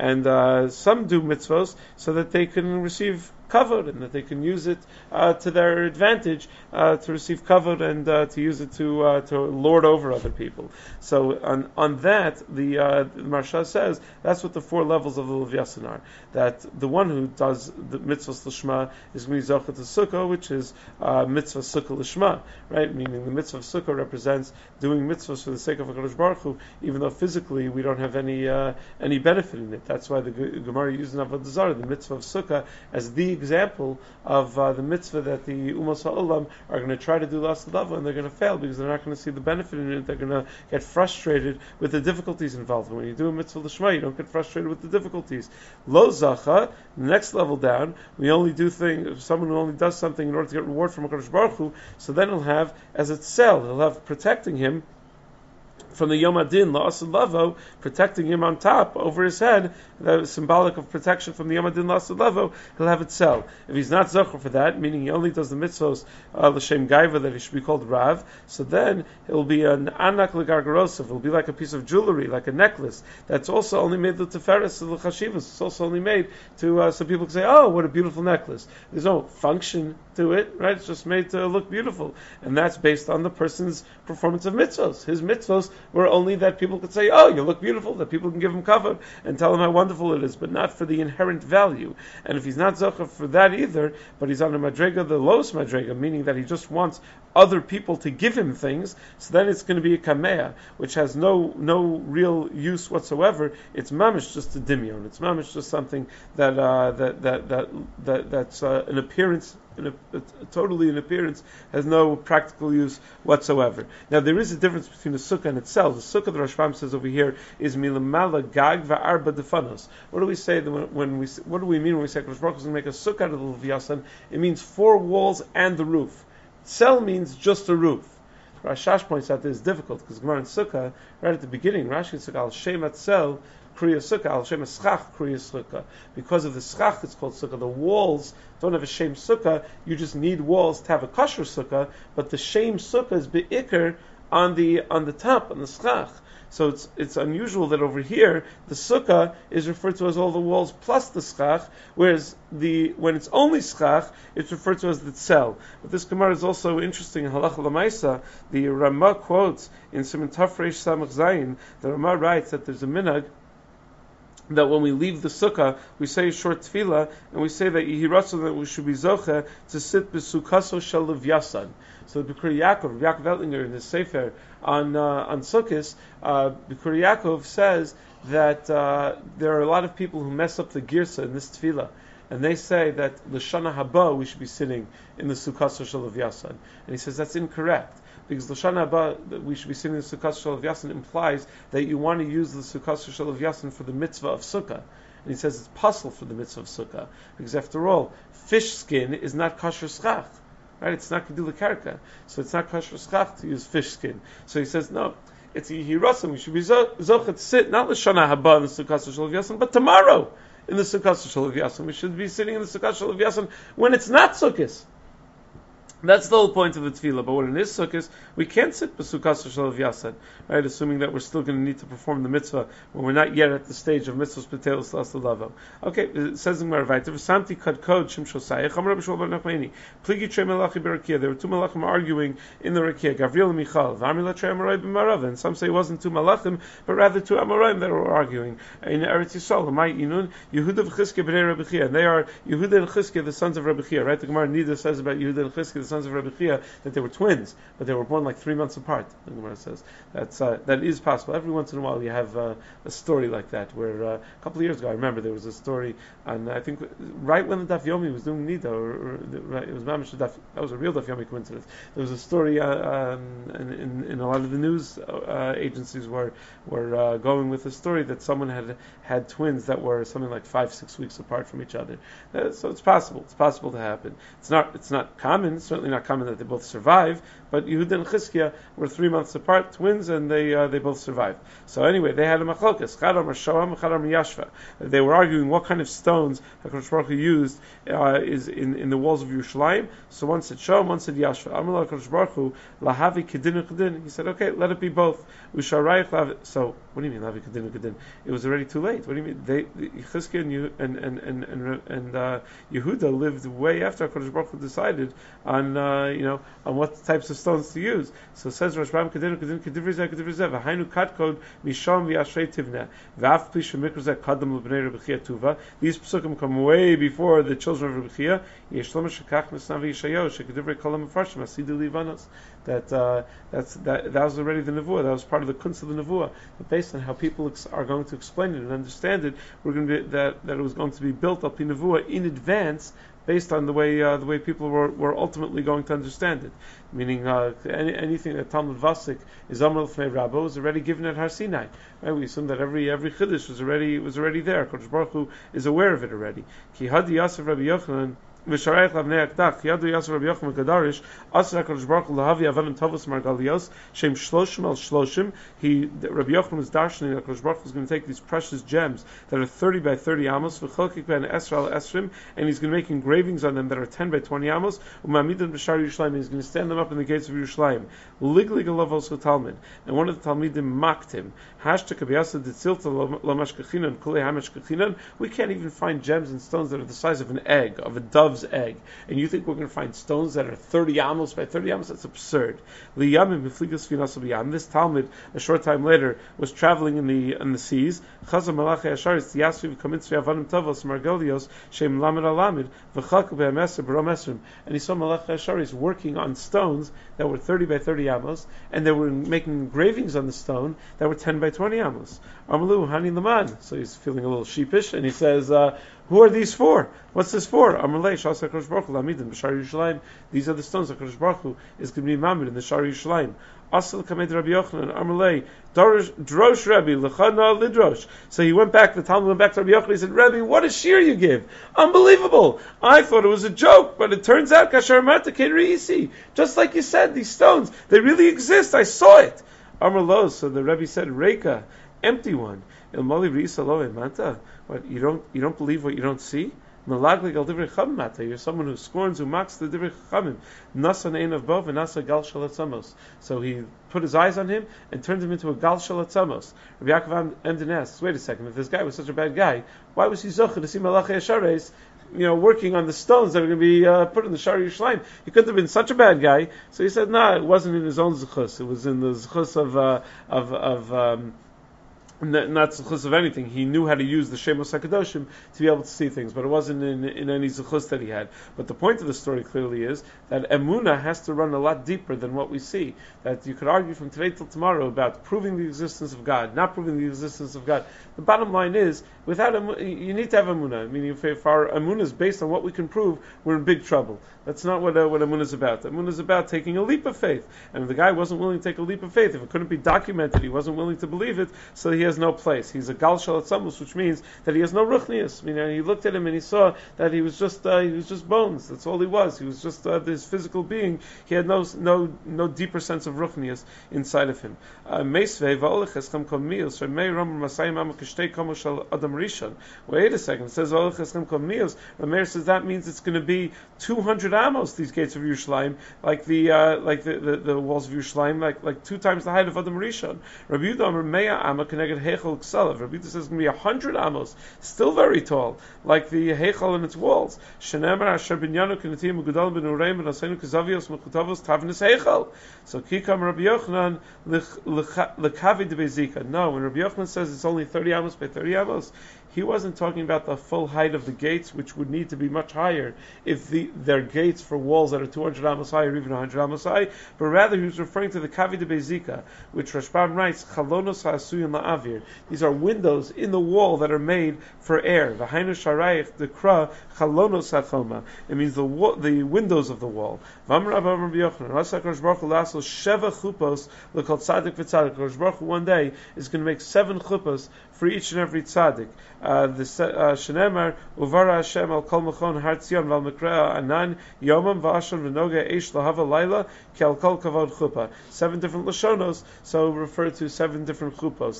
and some do mitzvos so that they can receive kavod and that they can use it to their advantage to receive kavod and to use it to lord over other people. So on that, the Marsha says that's what the 4 levels of the levyasan are. That the one who does the mitzvahs l'shma is going to be zocha to sukkah, which is mitzvah sukkah l'shma, right? Meaning the mitzvah of sukkah represents doing mitzvahs for the sake of HaKadosh Baruch Hu, even though physically we don't have any benefit in it. That's why the Gemara uses in Avodah Zarah the mitzvah of sukkah as the example of the mitzvah that the Ummos HaOlam are going to try to do L'aseh Lava, and they're going to fail because they're not going to see the benefit in it. They're going to get frustrated with the difficulties involved. When you do a mitzvah l'shma, you don't get frustrated with the difficulties. Lo zacha, the next level down, we only do things, someone who only does something in order to get reward from HaKadosh Baruch Hu, so then he'll have, as a tzel, he'll have protecting him from the Yom Adin, La'aseh Lavo, protecting him on top, over his head, that is symbolic of protection from the Yom Adin, La'aseh Lavo, he'll have it sell. If he's not zocher for that, meaning he only does the mitzvos, l'shem gaiva, that he should be called Rav, so then he'll be an anak legargarosov, it'll be like a piece of jewelry, like a necklace, that's also only made the teferes of the chashivas, it's also only made to, so people can say, oh, what a beautiful necklace. There's no function to it, right? It's just made to look beautiful. And that's based on the person's performance of mitzvos. His mitzvos were only that people could say, oh, you look beautiful, that people can give him kavod and tell him how wonderful it is, but not for the inherent value. And if he's not zocher for that either, but he's on a madrega, the lowest madrega, meaning that he just wants other people to give him things, so then it's going to be a kameya, which has no real use whatsoever. It's mamish just a dimion. It's mamish just something that's an appearance. Totally in appearance, has no practical use whatsoever. Now there is a difference between the sukkah and itself. The sukkah, the Rashbam says over here, is milamala gag va'arba defanos. What do we say what do we mean when we say Kodesh Baruch Hu is going to make a sukkah out of the levyasan? It means 4 walls and the roof. Tzel means just a roof. Rashash points out that it's difficult because Gemara and Sukkah, right at the beginning, Rashi said al shem atzel kriya sukkah, al shem eschach kriya sukkah. Because of the schach, it's called sukkah. The walls don't have a shem sukkah. You just need walls to have a kosher sukkah. But the shem sukkah is beikar on the top, on the schach. So it's unusual that over here the sukkah is referred to as all the walls plus the schach, whereas when it's only schach, it's referred to as the tzel. But this Gemara is also interesting in Halacha L'Maisa. The Ramah quotes in Siman Tafresh Samach Zayin. The Ramah writes that there's a minhag that when we leave the sukkah, we say a short tefillah, and we say that Yehiratzon, that we should be zoche to sit besukkaso shel levyasan. So the Bikuri Yaakov Ettinger, in his Sefer on Sukkos, Bikuri Yaakov says that there are a lot of people who mess up the girsa in this tefillah. and they say that L'Shana Haba we should be sitting in the Sukkah Shel Yasan. And he says that's incorrect. Because L'Shana Haba, that we should be sitting in the Sukkah Shel Yasan, implies that you want to use the Sukkah Shel Yasan for the mitzvah of Sukkah. And he says it's possible for the mitzvah of Sukkah. Because after all, fish skin is not kosher schach. Right? It's not kedula karka. So it's not kosher schach to use fish skin. So he says, no, it's Yehirasim. We should be zochet to sit, not L'Shana Haba in the Sukkah Shel Yasan, but tomorrow in the Sukkah Shel Yasan. We should be sitting in the Sukkah Shel Yasan when it's not Sukkot. That's the whole point of the tefillah. But when it is Sukkot, we can't sit b'Sukkah Shel Yasan, right? Assuming that we're still going to need to perform the mitzvah when we're not yet at the stage of mitzvahs b'telos l'asalav. Okay, it says in Marvayta, "V'samti kad kod shim shosayich." Amar Rabbi Shmuel bar Nachmani, "Pligi trei malachi b'rakia." There were two malachim arguing in the rakia, Gavriel and Michal. V'amila trei amorai b'marav. And some say it wasn't two malachim, but rather two amoraim that were arguing in Eretz Yisrael. L'may inun Yehuda v'Chizkiah b'nei Rabbi Chia. And they are Yehuda and Chizkiah, the sons of Rabbi Chia. Right? The Gemara Nida says about Yehuda and Chizkiah, the sons of Rabbi Chia, that they were twins, but they were born like 3 months apart. The Gemara says that is possible. Every once in a while, you have a story like that. Where a couple of years ago, I remember there was a story, and I think right when the Daf Yomi was doing Nida, it was Mamish Daf. That was a real Daf Yomi coincidence. There was a story in a lot of the news agencies were going with a story that someone had twins that were something like 5-6 weeks apart from each other. So it's possible. It's possible to happen. It's not common. It's certainly not common that they both survive. But Yehuda and Chizkiah were 3 months apart, twins, and they both survived. So anyway, they had a machlokas. Chadam or Shoam, Chadam or Yashva. They were arguing what kind of stones HaKadosh Baruch Hu used is in the walls of Yerushalayim. So one said Shoam, one said Yashva. Amar HaKadosh Baruch Hu lahavi kedin kedin. He said, okay, let it be both. Usharayich lahavi. So what do you mean lahavi kedin kedin? It was already too late. What do you mean? Chizkiah and Yehuda lived way after HaKadosh Baruch Hu decided on what types of stones to use. So it says Rashbam Kedinu Kedin Kedivri Zeh Kedivri Zeh V'hainu Katkod Misham V'Yashrei Tivneh V'af Pli Shemikra Zeh Kadam L'Bnei Rabbi Chia Tuva. These psukim come way before the children of Rabbi Chia. Yesh Lama Shekach Nesnav Yishayahu Shekedivri Kolam Mefarshim Asidi Livanos. That was already the nevuah. That was part of the kunst of the nevuah. But based on how people are going to explain it and understand it, we're going to be that it was going to be built up in nevuah in advance, based on the way people were ultimately going to understand it. Meaning anything that Talmud Vasik is Amar L'fnei Rabbo was already given at Har Sinai. Right? We assume that every Chiddush was already there. Kodesh Baruch Hu is aware of it already. Ki Hadi Yasef Rabbi Yochanan V'sharayich lavnei akdach Yadu Yasef Rabbi Yochanan Kadarish Asher HaKadosh Baruch Hu lahavi avanim tovos margalios shem shloshim al shloshim. Rabbi Yochanan was darshaning that HaKadosh Baruch Hu was going to take these precious gems that are 30 by 30 amos v'cholkik ben esra al esrim, and he's going to make engravings on them that are 10 by 20 amos u'mamidim b'shar Yerushalayim, and he's going to stand them up in the gates of Yerushalayim. Liglig alav also Talmud, and one of the Talmidim mocked him. Hashtag abiyasa ditzilta lamashkachinan kulei hamashkachinan. We can't even find gems and stones that are the size of an egg, of a dove's egg, and you think we're going to find stones that are 30 amos by 30 amos? That's absurd. This Talmud, a short time later, was traveling in the seas. And he saw Malach Asharis working on stones that were 30 by 30 amos, and they were making engravings on the stone that were 10 by 20 amos. Amalu Hani Laman. So he's feeling a little sheepish, and he says, who are these for? What's this for? These are the stones that HaKadosh Baruch Hu is going to be mamid in the Shar Yerushalayim. Asal kamed Rabbi Yochanan Amalei Drosh Rabbi Lechana Lidrosh. So he went back. The Talmud went back to Rabbi Yochanan. He said, Rabbi, what a shear you give! Unbelievable! I thought it was a joke, but it turns out Kasher Marta Kedriisi. Just like you said, these stones they really exist. I saw it. Amarlos. So the Rebbe said, Reika, empty one. Ilmali Risa Lo Emanta. What, you don't believe what you don't see? You're someone who scorns, who mocks the Divrei Chachamim. Nasa ein of bov and nasa gal shalatzamos. So he put his eyes on him and turned him into a gal shalatzamos. Rabbi Yaakov Emden asks, wait a second, if this guy was such a bad guy, why was he zocher to see Malach Yashares, working on the stones that are going to be put in the Shar Yerushalayim? He couldn't have been such a bad guy. So he said, no, it wasn't in his own zechus. It was in the zechus not zechus of anything. He knew how to use the Shemos HaKadoshim to be able to see things, but it wasn't in any zechus that he had. But the point of the story clearly is that emunah has to run a lot deeper than what we see. That you could argue from today till tomorrow about proving the existence of God, not proving the existence of God. The bottom line is, without you need to have emunah. Meaning, if our emunah is based on what we can prove, we're in big trouble. That's not what emunah is about. Emunah is about taking a leap of faith. And if the guy wasn't willing to take a leap of faith, if it couldn't be documented, he wasn't willing to believe it, so he has no place. He's a gal shalatzamus, which means that he has no ruchnius. He looked at him and he saw that he was just bones. That's all he was. He was just this physical being. He had no deeper sense of ruchnius inside of him. Wait a second. It says Rameir says that means it's going to be 200 amos. These gates of Yerushalayim, like the walls of Yerushalayim, like 2 times the height of Adam Rishon. Rabbi Yehuda Amar Meya Amma Keneged Heichal Ksalav. Rabbi Yehuda says it's going to be 100 amos, still very tall, like the Heichal and its walls. Shenemar Asher Binyanu Kenetim Ugedalim Ben Ureim Ben Asenu Kezavios Mechutavos Tavnis Heichal. So Kikam Rabbi Yochanan Lekavi de Bezika. No, when Rabbi Yochanan says it's only 30 amos by 30 amos, he wasn't talking about the full height of the gates, which would need to be much higher if they're gates for walls that are 200 amos high or even 100 amos high, but rather he was referring to the Kavi de Bezika, which Rashbam writes, Chalonos ha'asuyim la'avir. These are windows in the wall that are made for air. V'hainu sharayich dekra chalonos ha'choma. It means the windows of the wall. V'amar Abba Rabbi Yochanan, Rasa Kodesh Baruch Hu la'asol sheva chupos l'kol tzadik v'tzadik. Kodesh Baruch Hu one day is going to make 7 chupos for each and every tzaddik. The Shenemar Uvara Hashem al Kol Mechon Har Tzion Val Mekrea Anan Yomam V'Ashon V'Noga Eish Lahava Laila Ki Al Kol Kavod Chuppah. 7 different lashonos, so refer to 7 different chuppos.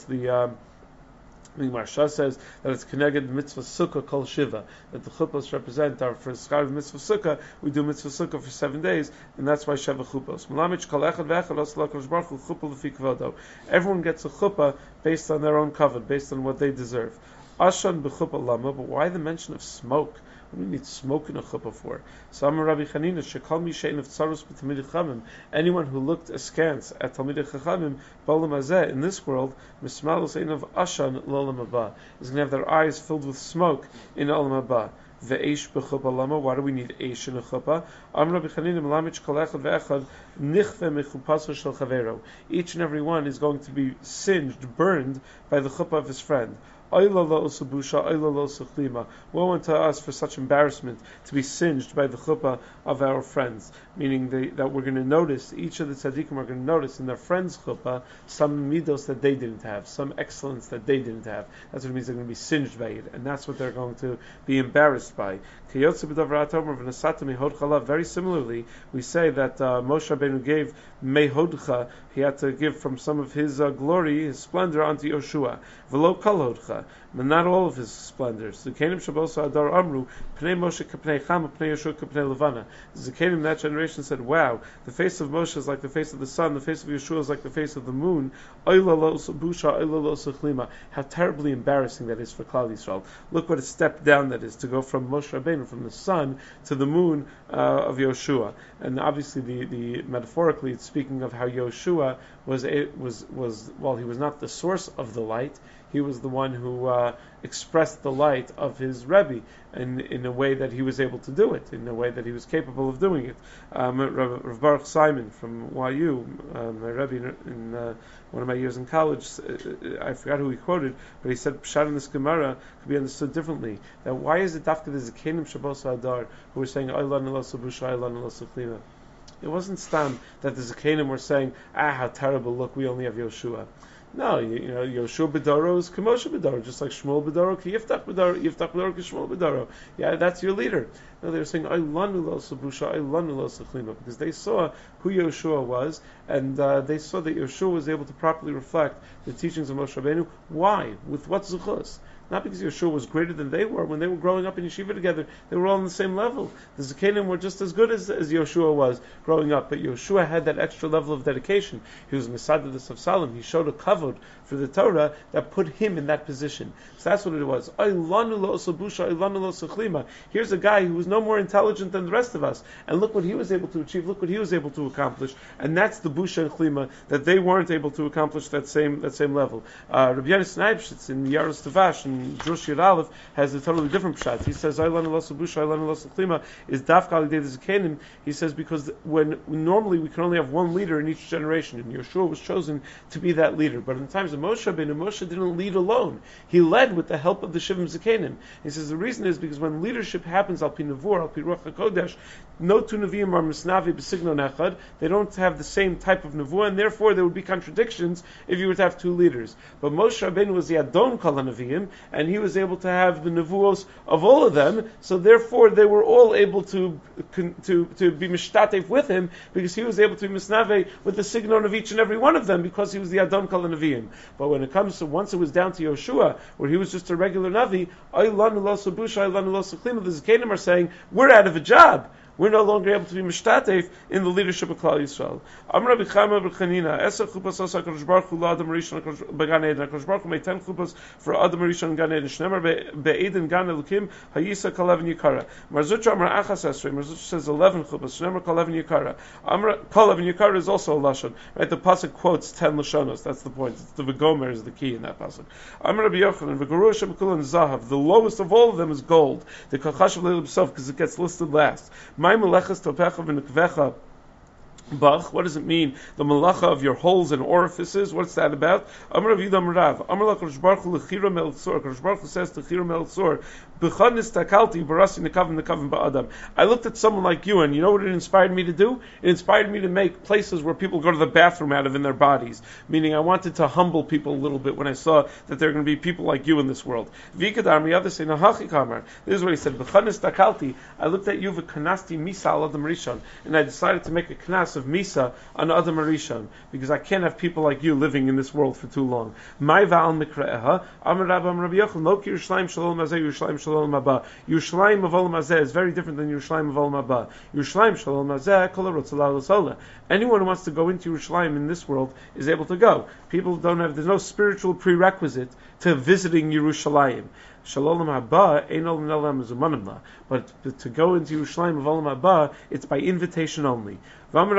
The Marsha says that it's connected mitzvah sukkah kol shiva, that the chuppos represent our for schar mitzvah sukkah. We do mitzvah sukkah for 7 days, and that's why sheva chuppos. Malamich kol echad ve'echad osla kodesh baruch hu chuppah l'fi kvodo. Everyone gets a chuppah based on their own kavod, based on what they deserve. Ashan b'chuppah lama, but why the mention of smoke? What do we need smoke in a chuppah for? So Amar Rabbi Chanina, shekal mishein of tzarus b'tamidei chachamim. Anyone who looked askance at talmidei chachamim, b'olam hazeh, in this world, mismalos ein of ashan l'olam haba, is going to have their eyes filled with smoke in olam haba. Ve'esh b'chuppah lama. Why do we need eish in a chuppah? Amar Rabbi Chanina, melamich kol echad ve'echad nichve mechupaso shel chavero. Each and every one is going to be singed, burned by the chuppah of his friend. Woe unto us for such embarrassment to be singed by the chuppah of our friends. Meaning that we're going to notice, each of the tzaddikim are going to notice in their friend's chuppah some midos that they didn't have, some excellence that they didn't have. That's what it means. They're going to be singed by it, and that's what they're going to be embarrassed by. Very similarly, we say that Moshe Rabbeinu gave mehodcha, he had to give from some of his glory, his splendor, onto Yoshua. V'lo kol hodcha, but not all of his splendors. Zekanim shabosa adar amru, pnei Moshe kapnei Chama, pnei Yoshua kapnei Levana. Zekanim in that generation said, wow, the face of Moshe is like the face of the sun, the face of Yoshua is like the face of the moon. Oyla lo busha, oyla lo sechlima. How terribly embarrassing that is for Klal Yisrael. Look what a step down that is, to go from Moshe Rabbeinu, from the sun to the moon of Yoshua. And obviously the metaphorically it's speaking of how Yoshua was while he was not the source of the light, he was the one who expressed the light of his Rebbe in a way that he was able to do it, in a way that he was capable of doing it. Rav Baruch Simon from YU, my Rebbe in one of my years in college, I forgot who he quoted, but he said Pshat in this Gemara could be understood differently. That why is it dafka the Zekanim Shabbos Adar who were saying Aylan Elo Sabusha, Aylan Elo Suklima? It wasn't stam that the Zekanim were saying, how terrible, look, we only have Yoshua. No, Yoshua B'daro is K'moshe B'daro, just like Shmuel B'daro, Yiftach B'daro, B'daro Shmuel B'daro. Yeah, that's your leader. No, they were saying, Aylanu lo Sabusha, Aylanu lo Sechlima, because they saw who Yoshua was, and they saw that Yoshua was able to properly reflect the teachings of Moshe Rabbeinu. Why? With what zuchus? Not because Yeshua was greater than they were. When they were growing up in yeshiva together, they were all on the same level. The Zekanim were just as good as Yeshua was growing up, but Yeshua had that extra level of dedication. He was Mesadadus of Salim. He showed a kavod for the Torah that put him in that position. So that's what it was. Here's a guy who was no more intelligent than the rest of us, and look what he was able to achieve. Look what he was able to accomplish, and that's the busha and chlima that they weren't able to accomplish that same level. Rabbi Yonis Neibshitz in Yaros Tavash and Drush Yud Aleph has a totally different pshat. He says Aylan Elos Busha, Aylan Elos Chlima is Dafka Alidei Zekanim. He says because when normally we can only have one leader in each generation, and Yeshua was chosen to be that leader. But in the times of Moshe Rabbeinu, Moshe didn't lead alone. He led with the help of the Shivim Zekanim. He says the reason is because when leadership happens al pi Nevuah, al pi Ruach HaKodesh, no two Nevi'im are misnavi b'signon echad. They don't have the same type of Nevuah, and therefore there would be contradictions if you were to have two leaders. But Moshe Rabbeinu was the Adon Kol HaNevi'im, and he was able to have the Nevuos of all of them, so therefore they were all able to be mishtatef with him, because he was able to be misnave with the signon of each and every one of them, because he was the Adon Kol HaNevi'im. But when it comes to, once it was down to Yoshua, where he was just a regular Navi, Aylan Elos Busha, Aylan Elos Chlima, the Zekanim are saying, we're out of a job. We're no longer able to be mishtatef in the leadership of Klal Yisrael. Amar Rabbi Chama bar Chanina, Eser chupas asa HaKadosh Baruch Hu la'adam rishon b'Gan Eden. HaKadosh Baruch Hu made 10 chupas for Adam Rishon in Gan Eden. Shneimar be'Eden Gan Elokim hayisa kaleven yikara. Marzucha Amar Achas Esrei. Marzucha says 11 chupas. Shneimar kaleven yikara. Amar kaleven yikara is also a lashon. Right? The pasuk quotes 10 lashonos. That's the point. It's the V'gomer is the key in that pasuk. Amar Rabbi Yochanan v'Geruah Shem Kulan Zahav. The lowest of all of them is gold. The Kachashav Leil B'Sof because it gets listed last. My melechas topecha v'nekvecha Bach, what does it mean? The malacha of your holes and orifices. What's that about? Amar Rav Yidam Rav. Amar LaKadosh Baruch Hu l'chira meltzor. Kadosh Baruch Hu says to chira meltzor, b'chadnis takalti barasi nekavim ba'adam. I looked at someone like you, and you know what it inspired me to do? It inspired me to make places where people go to the bathroom out of in their bodies. Meaning, I wanted to humble people a little bit when I saw that there are going to be people like you in this world. V'ikadar miyada say nahachi kamar. This is what he said. B'chadnis takalti. I looked at you v'kanasti misa al adam rishon, and I decided to make a knas of Misa on Adam Arishon, because I can't have people like you living in this world for too long. My Va'al Mikre'eha, Amar Rabba Amar Rabbi Yochanan, Lo ki Yerushalayim Shalom Hazeh, Yerushalayim Shalom Haba. Yerushalayim of Olam Hazeh is very different than Yerushalayim of Olam Haba. Yerushalayim Shalom Hazeh, Kol HaRotz L'Alot Sola. Anyone who wants to go into Yerushalayim in this world is able to go. People don't have, there's no spiritual prerequisite to visiting Yerushalayim. Shalom Haba, Ein Olam Nelam Zumanimla. But to go into Yerushalayim of Olam Haba, it's by invitation only. Tzadikim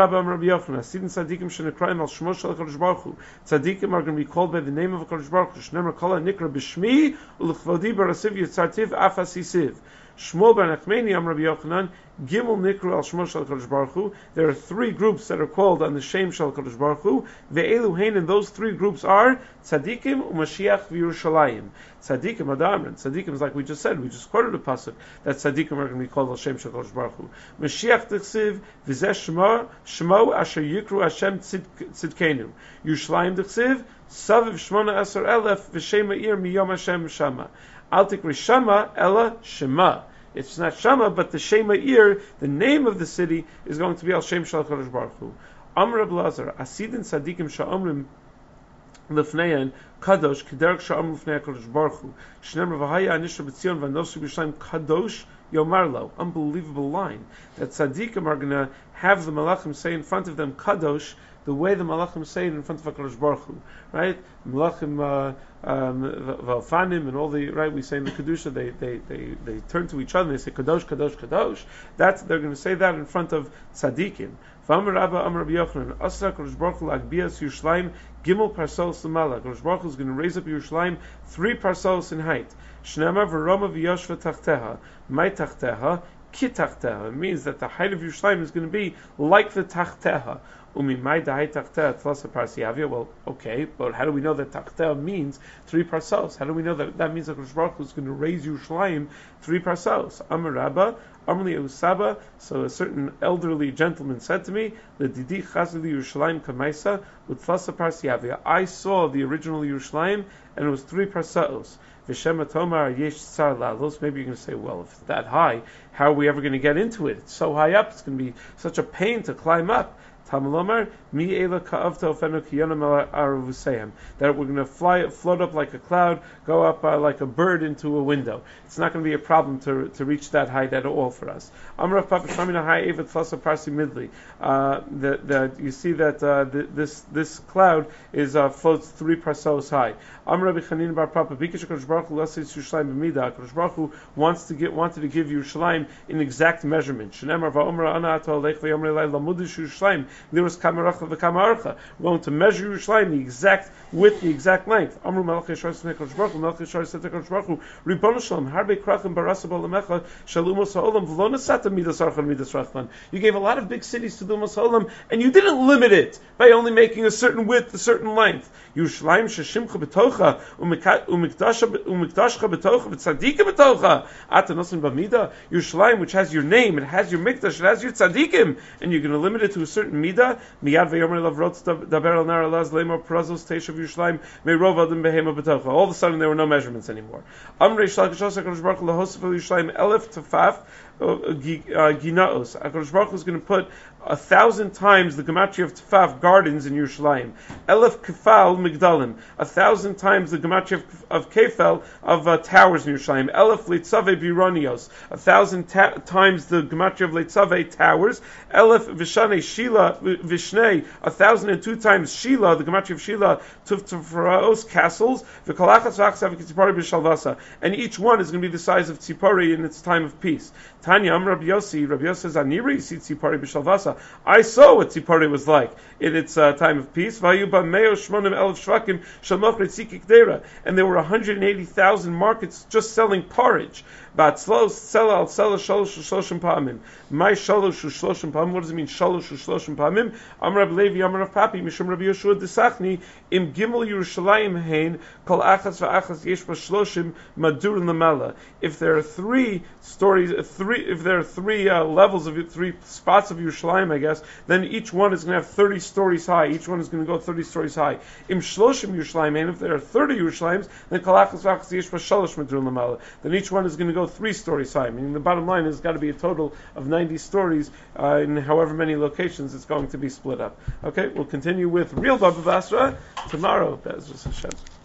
are going to be called by the name of HaKadosh Baruch Hu. Shneimar kol hanikra b'shmi u'lechvodi barasiv yitzartiv afasisiv. Shmuel ben Achmeni Amar Rabbi Yochanan Gimel Nikru al Shmo Shel HaKadosh Baruch Hu. There are 3 groups that are called on the Shem Shel HaKadosh Baruch Hu. Ve'elu hein, and those 3 groups are Tzadikim u'Mashiach v'Yerushalayim. Tzadikim Adamran. Tzadikim is like we just said. We just quoted a pasuk that Tzadikim are going to be called al Shem Shel HaKadosh Baruch Hu. Mashiach T'chsiv v'zeh Shmo asher Yikru Hashem Tzidkenu. Yerushalayim T'chsiv Saviv Shmona Esor Elef v'Shem Ha'ir miyom Hashem Shama. Al tikri Shama ela Shema. It's not Shama, but the Shema Ir, the name of the city, is going to be Al Shem Shel HaKadosh Baruch Hu. Amr Reb Lazar, Asidin Tzadikim Sha'omrim Lefneyan Kadosh Kederek Sha'omrim Lefnei HaKadosh Baruch Hu. Shneimar v'haya anisha b'tzion v'anosu b'Yerushalayim Kadosh Yomarlo. Unbelievable line. That Tzadikim are going to have the Malachim say in front of them Kadosh, the way the Malachim say it in front of HaKadosh Baruch Hu, right? Malachim Valfanim and all the, right, we say in the Kedusha, they turn to each other and they say Kadosh, Kadosh, Kadosh. They're going to say that in front of Tzadikim. V'amar Rabba Amar Rabbi Yochanan, Asra HaKadosh Baruch Hu l'agbias Yerushalayim Gimel Parsolos L'mala. HaKadosh Baruch Hu is going to raise up Yerushalayim 3 parsolos in height. Shnema v'roma v'yoshva tachteha. My tachteha, ki tachteha. It means that the height of Yerushalayim is going to be like the tachteha. Well, okay, but how do we know that tachteha means 3 parsos? How do we know that means that HaKadosh Baruch Hu is going to raise Yerushalayim 3 parsos? Amar Rabba, Amar li Usaba. So a certain elderly gentleman said to me, "L'didi chazili Yerushalayim kamaisa u'tlasa parsiyavia." I saw the original Yerushalayim, and it was 3 parsos. V'shema tomar yesh tsar lalos. Maybe you're going to say, well, if it's that high, how are we ever going to get into it? It's so high up, it's going to be such a pain to climb up. Talmud mi ela ka'avta ofenu kiyonam aravuseim. That we're going to float up like a cloud, go up like a bird into a window. It's not going to be a problem to reach that height at all for us. Amrav Papa Shamina Hai Evet Flasa Parsi Midli. You see that this cloud is floats 3 parsos high. Amrav Chanin Bar Papa Bikesh Kodesh Baruch Hu Lasis Yerushalayim B'Mida. Kodesh Baruch Hu wanted to give Yerushalayim in exact measurement. Shneimar Va'omra Ana Ato Alech V'Yomrei Lai Lamudish Yerushalayim Liros Kamaracha V'Kamarcha. We're going to measure Yerushalayim the exact width, the exact length. Amru Melech Yeshar Snei Kodesh Baruch Hu Melech Yeshar Snei Kodesh Baruch Hu Ribono Shalom Harbe Krachim Barasa B'Olamecha Shalumos Ha'olam V'Lo Nasata Midas Archa Midas Rachman. You gave a lot of big cities to the Umas Ha'olam, and you didn't limit it by only making a certain width, a certain length. Yerushalayim Sheshimcha B'Tocha Umikdashcha B'Tocha V'Tzadika B'Tocha Ata Nosen B'Mida. Yerushalayim, which has your name, it has your mikdash, it has your tzadikim, and you're going to limit it to a certain midah. Miyad ve'yomer lavrot daber al nar alaz leimor prazos teishav Yerushalayim me'rov adam behema b'tocha. All of a sudden there were no measurements anymore. Amrei shalakashos HaKadosh Baruch Hu lahosef el Yerushalayim elef tefaf ginaos. HaKadosh Baruch Hu is going to put 1,000 times the gematria of tefaf gardens in Yerushalayim. Elef kefal migdalim. 1,000 times the gematria of kefal of towers in Yerushalayim. Elef leitzave bironios. 1,000 times the gematria of leitzave towers. Elef vishane shila vishnei. 1,002 times shila, the gematria of shila, tufraos castles. V'kolachas v'achsav v'kitzipori b'shalvasa. And each one is going to be the size of tzipori in its time of peace. Tanya Rabbi Yossi says, Aniri see tzipori b'shalvasa. I saw what tzipori was like in its time of peace. And there were 180,000 markets just selling porridge. My shalosh u'shloshim pa'amim. What does it mean? Shalosh u'shloshim pa'amim. Amar Rabbi Levi, Amar Rav Papi, Mishum Rabbi Yeshua desachni im gimel Yerushalayim hein kol achas va'achas yesh b'shloshim madur l'mala. If there are 3 stories, if there are 3 levels of 3 spots of Yerushalayim, I guess, then each one is going to have 30 stories high. Each one is going to go 30 stories high. Im shloshim Yerushalayim hein. If there are 30 Yerushalayim, then kol achas va'achas yesh b'shlosh madur l'mala. Then each one is going to go 3 stories high. Meaning the bottom line is got to be a total of 90 stories in however many locations it's going to be split up. Okay, we'll continue with real Baba Basra tomorrow. Bezras Hashem.